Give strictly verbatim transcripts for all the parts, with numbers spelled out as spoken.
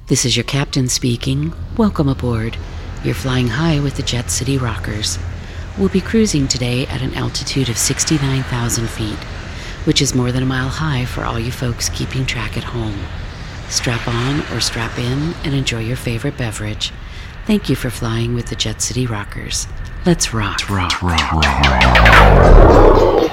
This is your captain speaking. Welcome aboard. You're flying high with the Jet City Rockers. We'll be cruising today at an altitude of sixty-nine thousand feet, which is more than a mile high for all you folks keeping track at home. Strap on or strap in and enjoy your favorite beverage. Thank you for flying with the Jet City Rockers. Let's rock. Rock, rock, rock, rock.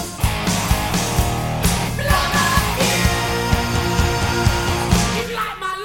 Like my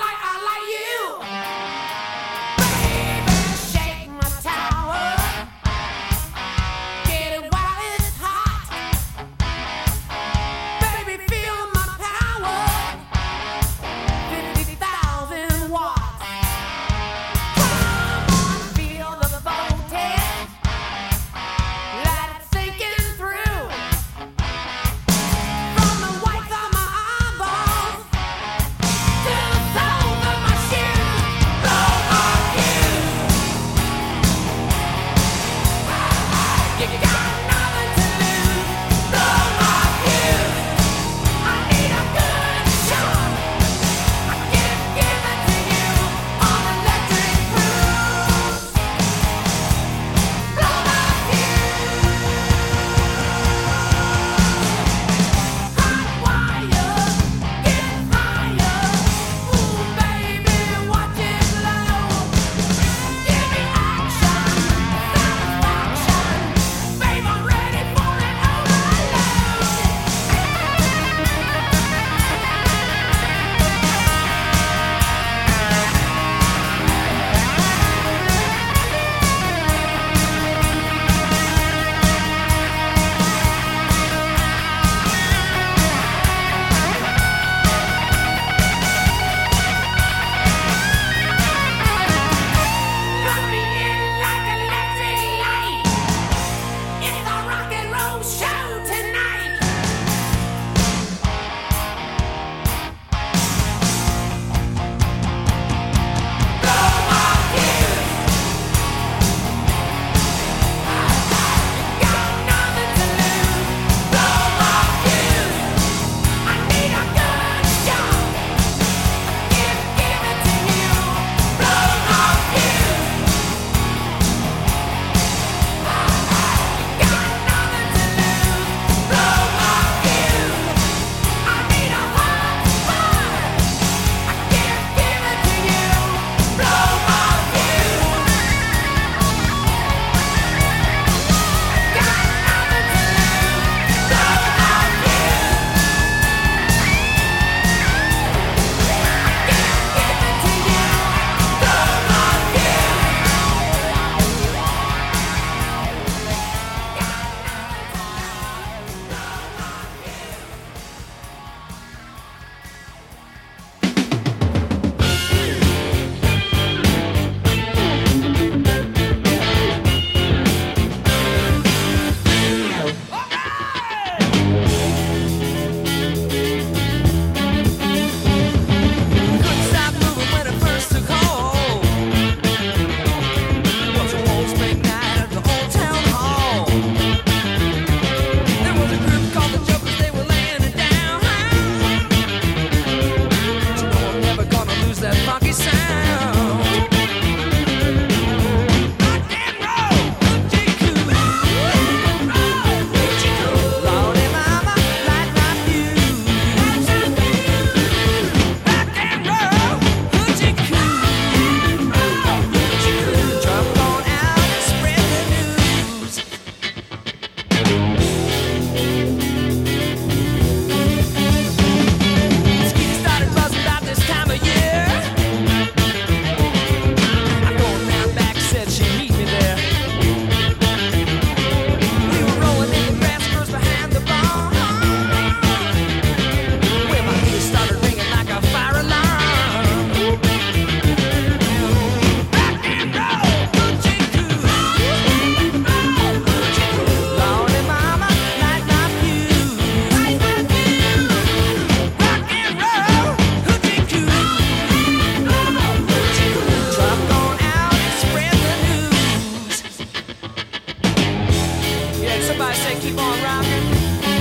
and keep on rocking.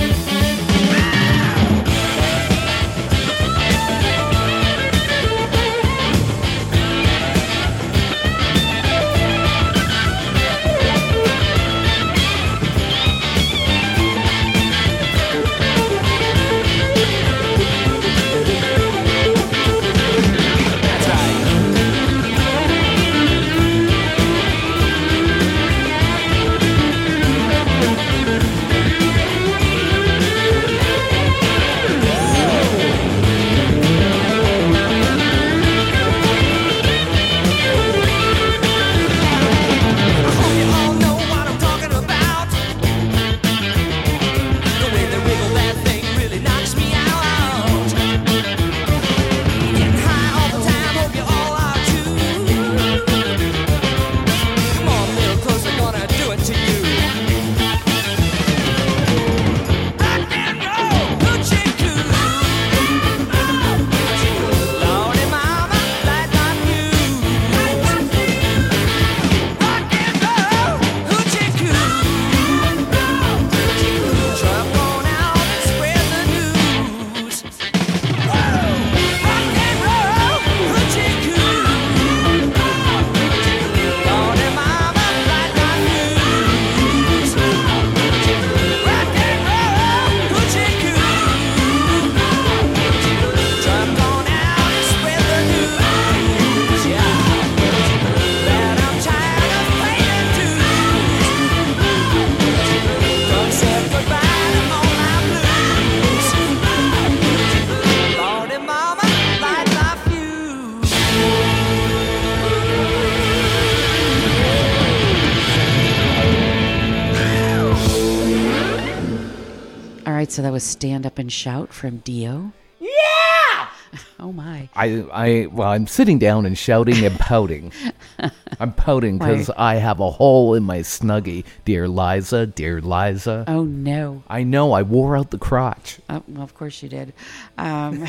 So that was Stand Up and Shout from Dio. Yeah! Oh, my. I, I, well, I'm sitting down and shouting and pouting. I'm pouting because I have a hole in my Snuggie. Dear Liza, dear Liza. Oh, no. I know, I wore out the crotch. Oh, well, of course you did. Um,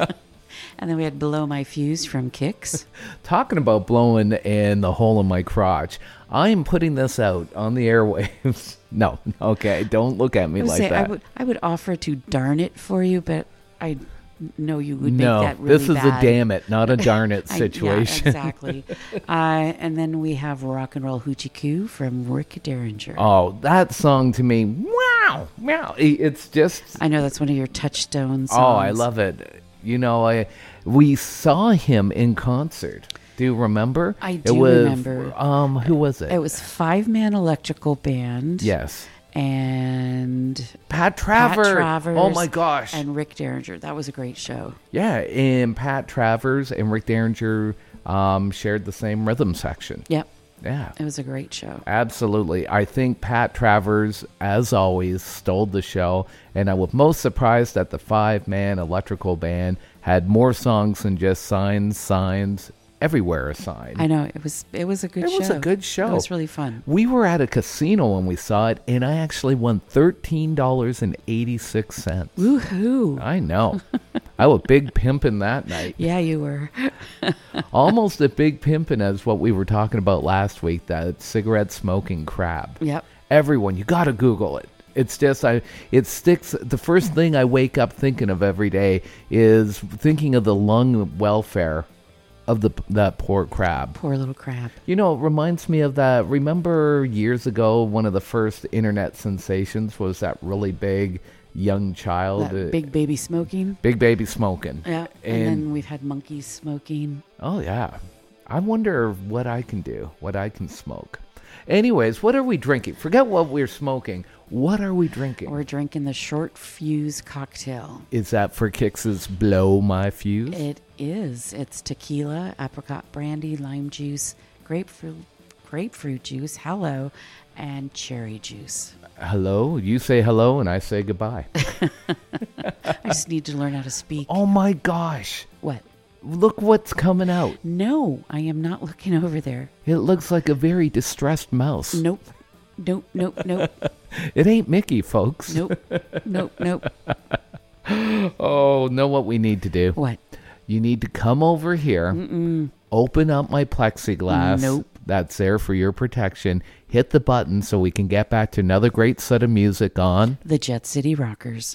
and then we had Below My Fuse from Kix. Talking about blowing and the hole in my crotch, I am putting this out on the airwaves. No, okay, don't look at me like say, that. I would, I would offer to darn it for you, but I know you would no, make that really this is bad. a damn it, not a darn it I- situation. yeah, exactly. uh, and then we have Rock and Roll Hoochie Coo from Rick Derringer. Oh, that song to me, wow, wow. It- It's just, I know that's one of your touchstone songs. oh, I love it. You know, I we saw him in concert. Do you remember? I It do was, remember. Um, who was it? It was Five Man Electrical Band. Yes. And Pat Pat Travers. Travers. Oh my gosh. And Rick Derringer. That was a great show. Yeah, and Pat Travers and Rick Derringer um, shared the same rhythm section. Yep. Yeah. It was a great show. Absolutely. I think Pat Travers, as always, stole the show, and I was most surprised that the five-man electrical band had more songs than just Signs, Signs, Everywhere a Sign. I know. It was it was a good It show. was a good show. It was really fun. We were at a casino when we saw it, and I actually won thirteen dollars and eighty-six cents. Woohoo. I know. I was big pimping that night. Yeah, you were. Almost a big pimping as what we were talking about last week, that cigarette smoking crab. Yep. Everyone, you got to Google it. It's just, I. It sticks. The first thing I wake up thinking of every day is thinking of the lung welfare of the that poor crab. Poor little crab. You know, it reminds me of that. Remember years ago, one of the first internet sensations was that really big young child. That uh, big baby smoking. big baby smoking. Yeah. And, then we've had monkeys smoking. Oh, yeah. I wonder what I can do, what I can smoke. Anyways, what are we drinking? Forget what we're smoking. What are we drinking? We're drinking the Short Fuse cocktail. Is that for Kix's Blow My Fuse? It is. It's tequila, apricot brandy, lime juice, grapefruit, grapefruit juice, hello, and cherry juice. Hello? You say hello and I say goodbye. I just need to learn how to speak. Oh my gosh. What? Look what's coming out. No, I am not looking over there. It looks like a very distressed mouse. Nope. Nope, nope, nope, It ain't Mickey, folks. nope, nope, nope. Oh, know what we need to do? What? You need to come over here, Mm-mm. open up my plexiglass, Nope. that's there for your protection. Hit the button so we can get back to another great set of music on the Jet City Rockers.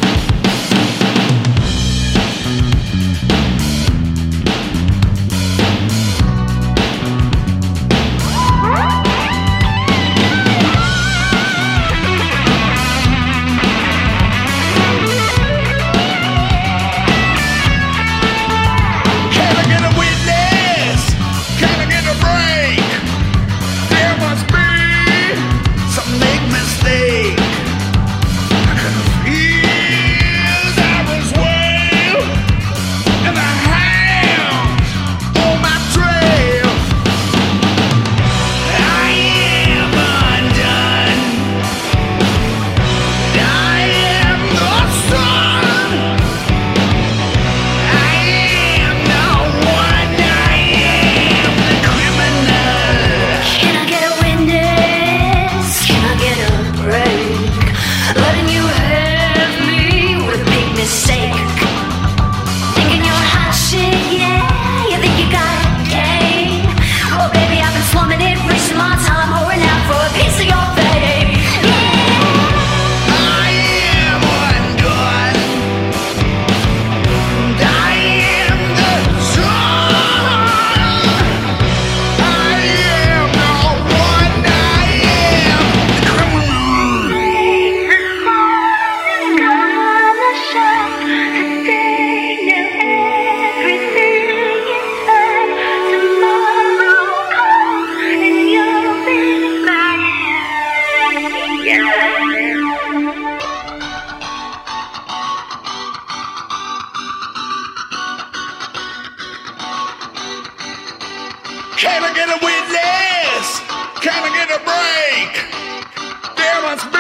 Can I get a witness? Can I get a break? There must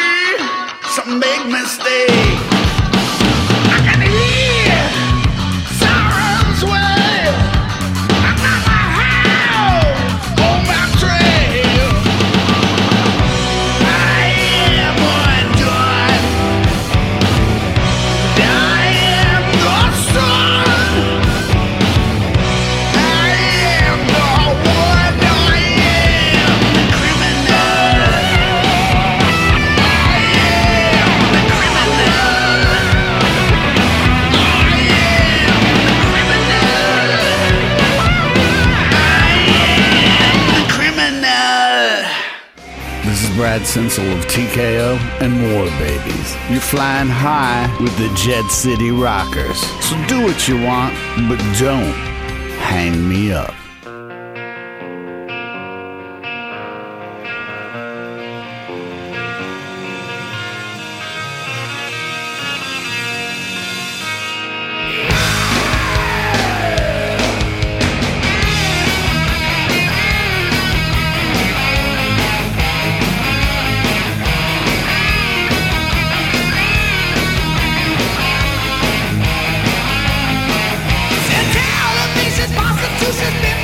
be some big mistake. I can hear sirens wail. I got my house on my trail. I am undone. I am the sun. I am the one. I am the criminal. I am the criminal. I am the criminal. I am the criminal. This is Brad Sinsel of T K O and War Babies. You're flying high with the Jet City Rockers. So do what you want, but don't hang me up. Prostitution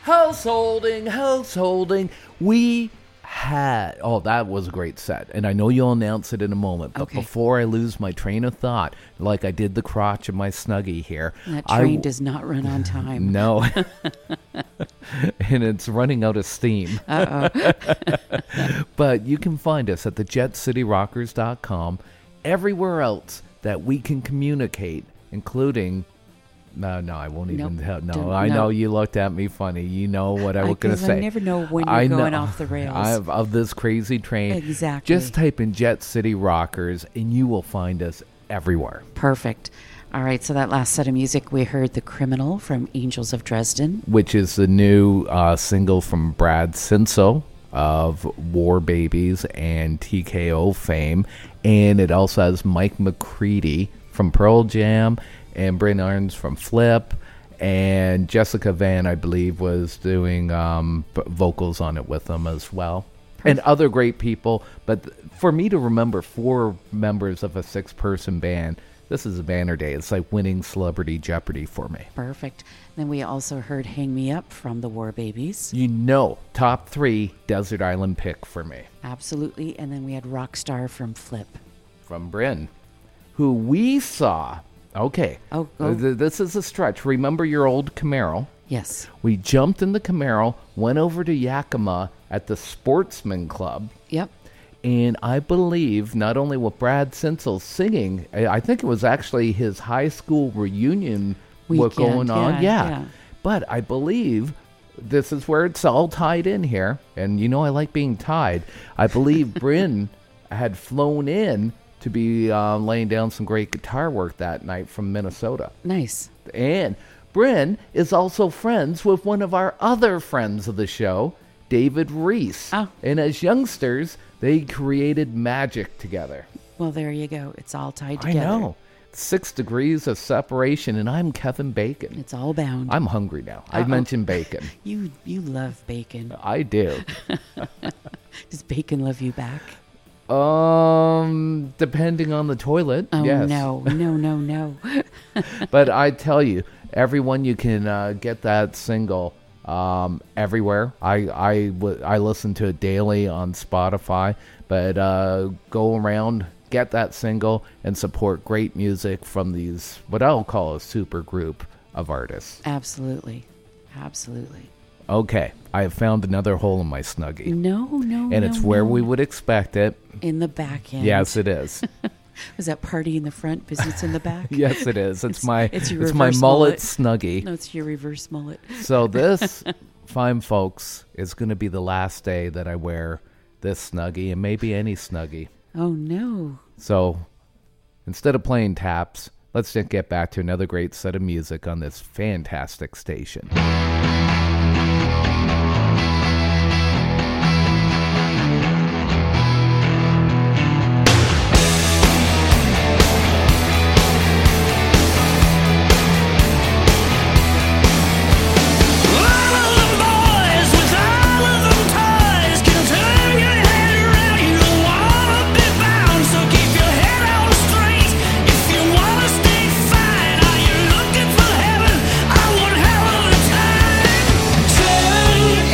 Householding, householding. We had, oh, that was a great set. And I know you'll announce it in a moment. But Okay. before I lose my train of thought, like I did the crotch of my Snuggie here. That I train w- does not run on time. No. And it's running out of steam. Uh-oh. But you can find us at the jet city rockers dot com. Everywhere else that we can communicate, including... No, no, I won't even Nope. tell. No, Don't- I no. know you looked at me funny. You know what I I- was going to 'cause say. I never know when you're I going know. off the rails. I have, of this crazy train. Exactly. Just type in Jet City Rockers and you will find us everywhere. Perfect. All right, so that last set of music, we heard The Criminal from Angels of Dresden. Which is the new uh, single from Brad Cinso of War Babies and T K O fame. And it also has Mike McCready from Pearl Jam and Bryn Arns from Flip. And Jessica Van, I believe, was doing um, b- vocals on it with them as well. And other great people. But th- for me to remember four members of a six-person band, this is a banner day. It's like winning Celebrity Jeopardy for me. Perfect. Then we also heard Hang Me Up from the War Babies. You know, top three Desert Island pick for me. Absolutely. And then we had Rockstar from Flip. From Bryn, who we saw. Okay. Oh, oh. Th- This is a stretch. Remember your old Camaro? Yes. We jumped in the Camaro, went over to Yakima at the Sportsman Club, Yep. and I believe not only with Brad Cinso singing, I I think it was actually his high school reunion what Weekend, going on. yeah, yeah. But I believe this is where it's all tied in here, and you know I like being tied. I believe Bryn had flown in to be uh, laying down some great guitar work that night from Minnesota. Nice. And Bryn is also friends with one of our other friends of the show, David Reese. Oh. And as youngsters, they created magic together. Well, there you go. It's all tied I together. know. Six degrees of separation, and I'm Kevin Bacon. It's all bound. I'm hungry now. I Uh-oh. mentioned bacon. You you love bacon. I do. Does bacon love you back? Um, depending on the toilet, Oh, yes. no. No, no, no. But I tell you, everyone, you can uh, get that single um, everywhere. I, I, w- I listen to it daily on Spotify, but uh, go around, get that single, and support great music from these, what I'll call a super group of artists. Absolutely. Absolutely. Okay, I have found another hole in my Snuggie, No, no, and no, it's where no. we would expect it. In the back end. Yes, it is. Was that party in the front, business in the back? Yes, it is. It's, my it's your it's my reverse mullet, mullet. Snuggie. No, it's your reverse mullet. So this, fine folks, is going to be the last day that I wear this Snuggie, and maybe any Snuggie. Oh, no. So instead of playing taps, let's just get back to another great set of music on this fantastic station. Looking for heaven, I want hell of a time. Turn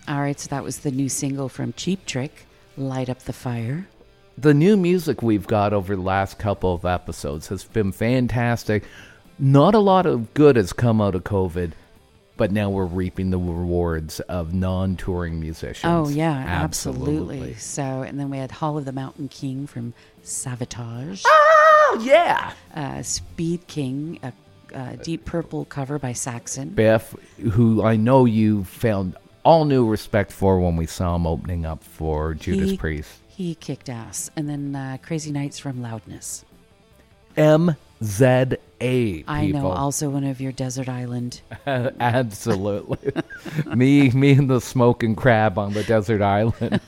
All right, so that was the new single from Cheap Trick, Light Up the Fire. The new music we've got over the last couple of episodes has been fantastic. Not a lot of good has come out of COVID, but now we're reaping the rewards of non-touring musicians. Oh, yeah, absolutely. Absolutely. So, and then we had Hall of the Mountain King from Savatage. Oh, yeah! Uh, Speed King, a, a Deep Purple cover by Saxon. Biff, who I know you found all new respect for when we saw him opening up for Judas He- Priest. He kicked ass. And then uh, Crazy Nights from Loudness. M Z A, people. I know, also one of your Desert Island. Absolutely. me me and the smoking crab on the desert island.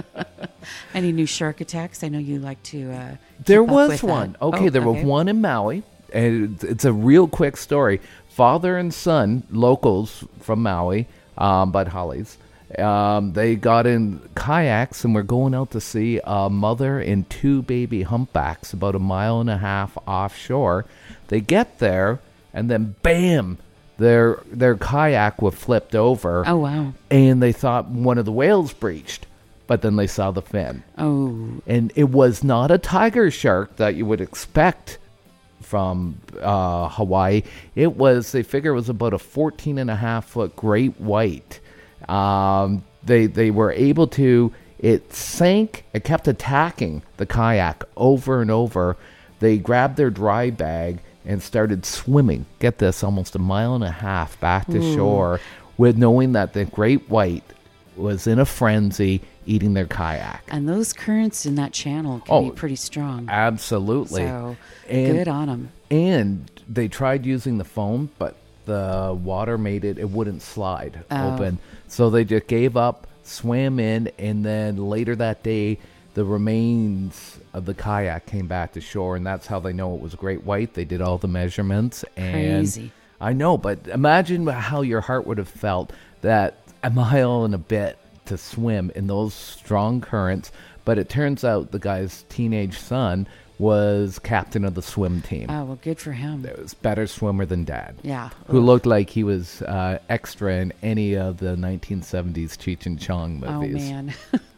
Any new shark attacks? I know you like to uh, There keep up was with one. that. Okay, Oh, there was one in Maui. And it's, it's a real quick story. Father and son, locals from Maui, um, Bud Hollies, um, they got in kayaks and were going out to see a mother and two baby humpbacks about a mile and a half offshore. They get there, and then bam, their their kayak was flipped over. Oh, wow. And they thought one of the whales breached, but then they saw the fin. Oh, And it was not a tiger shark that you would expect from uh, Hawaii. It was, they figure it was about a fourteen and a half foot great white. Um, they, they were able to, it sank, it kept attacking the kayak over and over. They grabbed their dry bag and started swimming, get this, almost a mile and a half back to shore, with knowing that the great white was in a frenzy eating their kayak. and those currents in that channel can Oh, be pretty strong. Absolutely. So, And- good on them. And they tried using the foam, but the water made it, it wouldn't slide Oh. open. So they just gave up, swam in, and then later that day, the remains of the kayak came back to shore, and that's how they know it was a great white. They did all the measurements. And Crazy. I know, but imagine how your heart would have felt that a mile and a bit to swim in those strong currents. But it turns out the guy's teenage son was captain of the swim team. Oh, well, good for him. It was better swimmer than dad. Yeah. Who Ugh. looked like he was uh, extra in any of the nineteen seventies Cheech and Chong Oh, movies. man.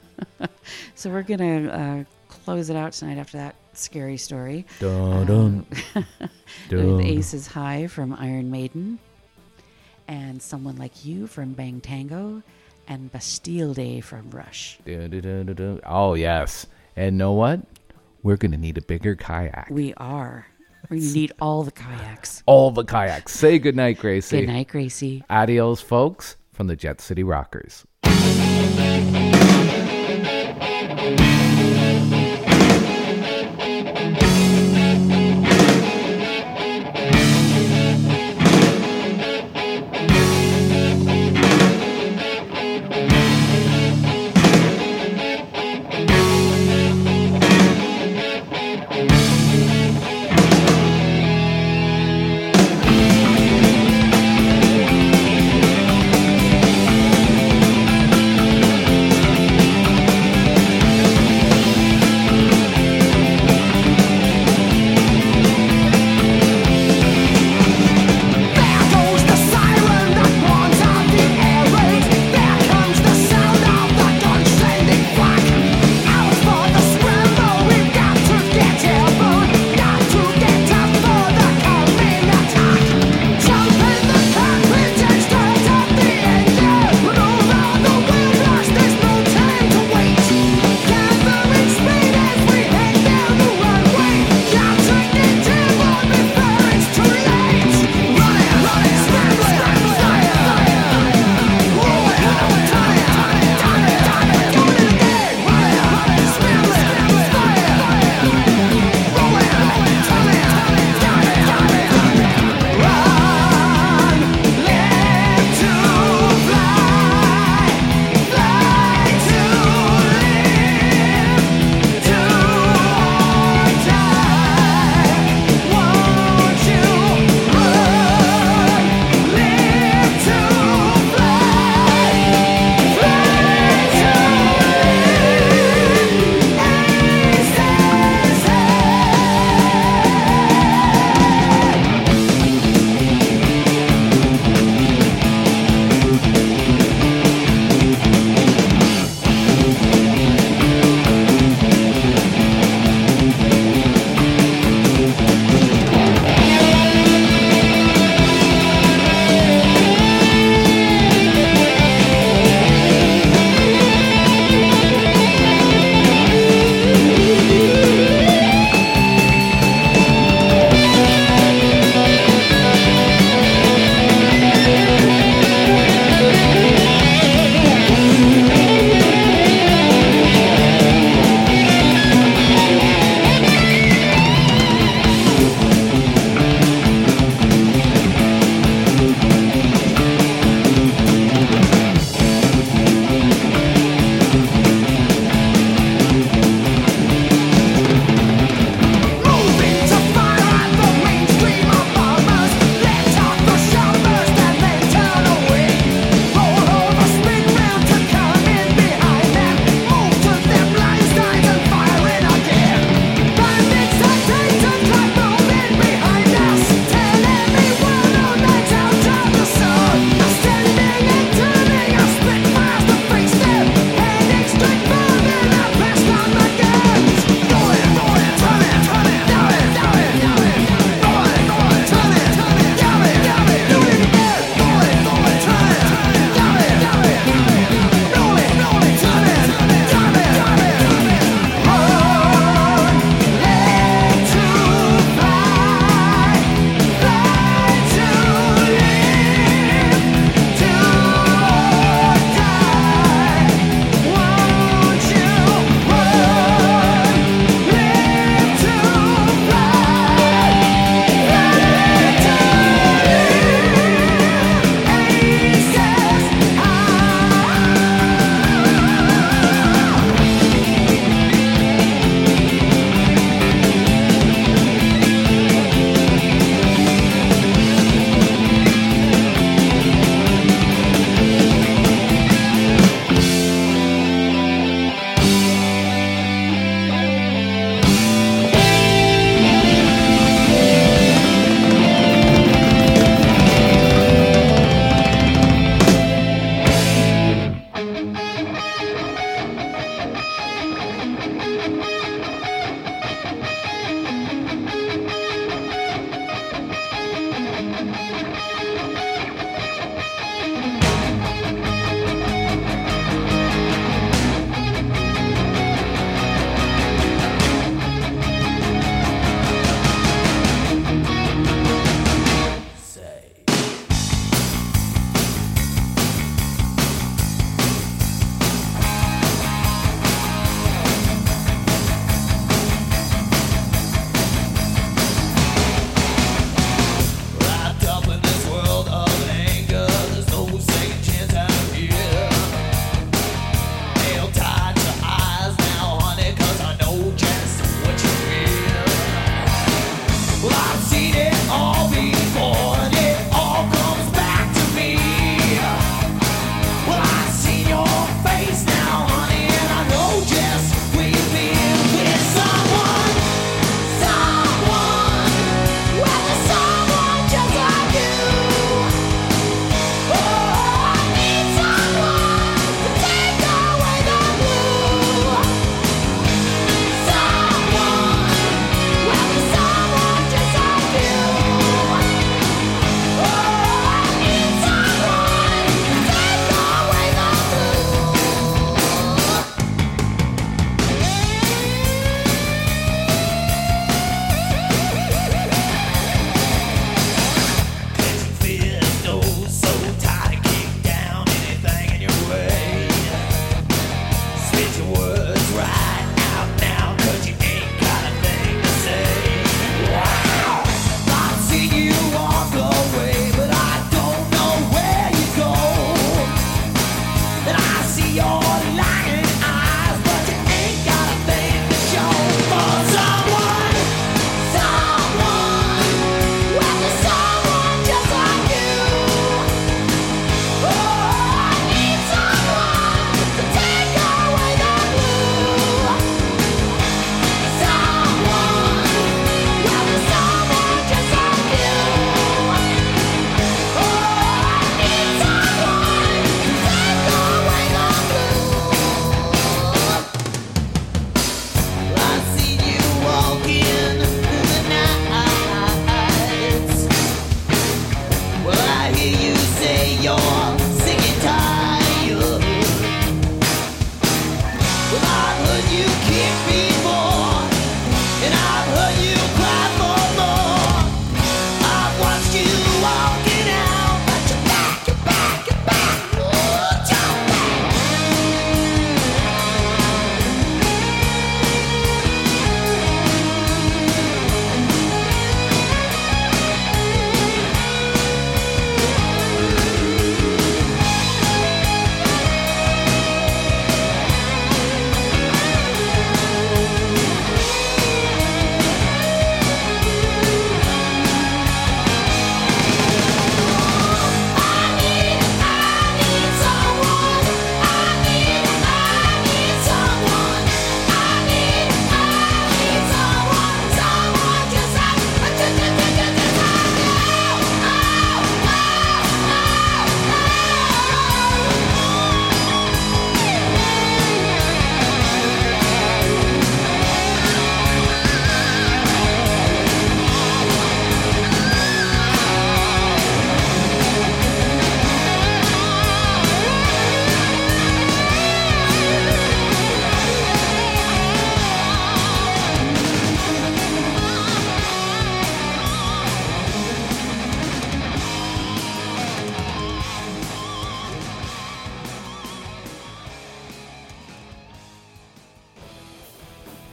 So we're going to uh, close it out tonight after that scary story. Dun, dun, dun. With Aces High from Iron Maiden, and Someone Like You from Bang Tango, and Bastille Day from Rush. Dun, dun, dun, dun, dun. Oh, yes. And know what? We're going to need a bigger kayak. We are. We need all the kayaks. All the kayaks. Say goodnight, Gracie. Good night, Gracie. Adios, folks, from the Jet City Rockers.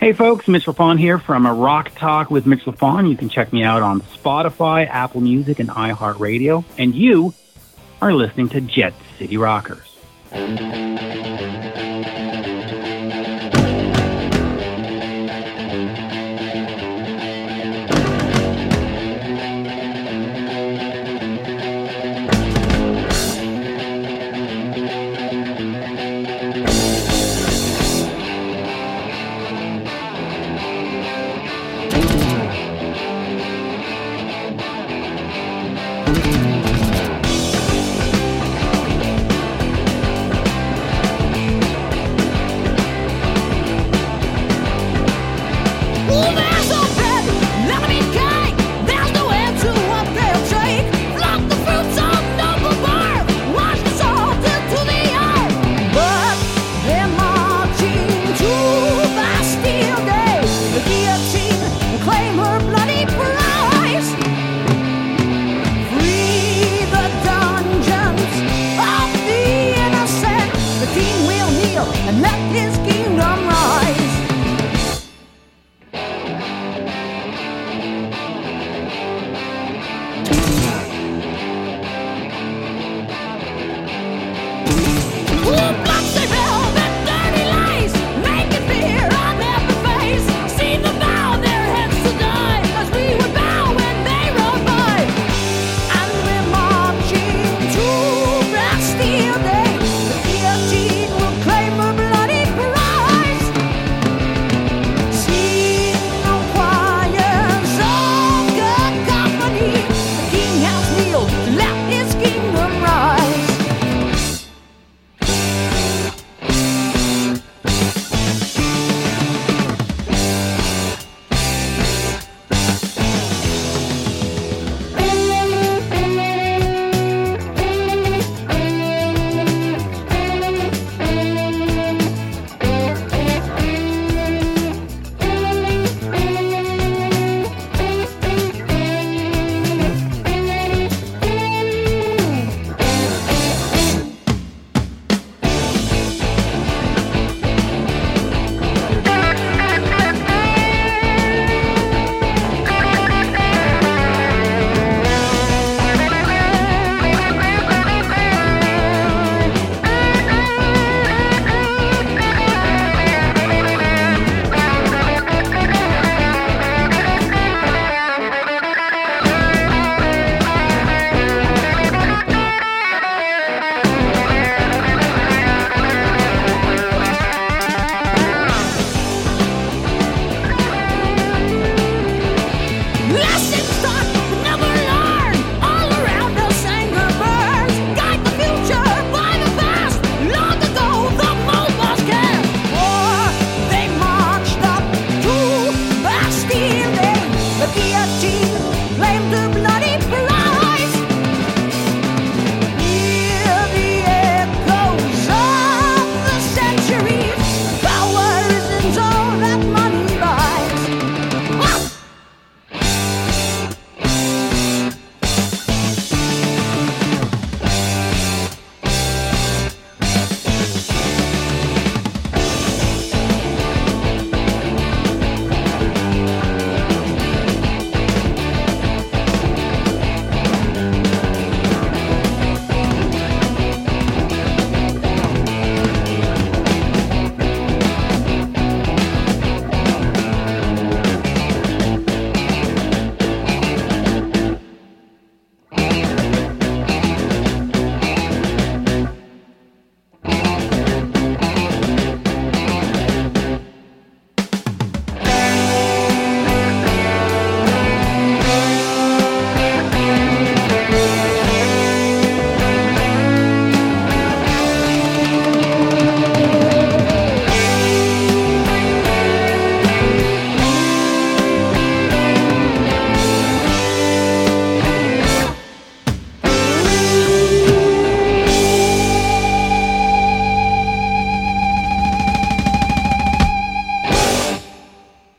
Hey folks, Mitch LaFon here from a Rock Talk with Mitch LaFon. You can check me out on Spotify, Apple Music, and iHeartRadio. And you are listening to Jet City Rockers. And let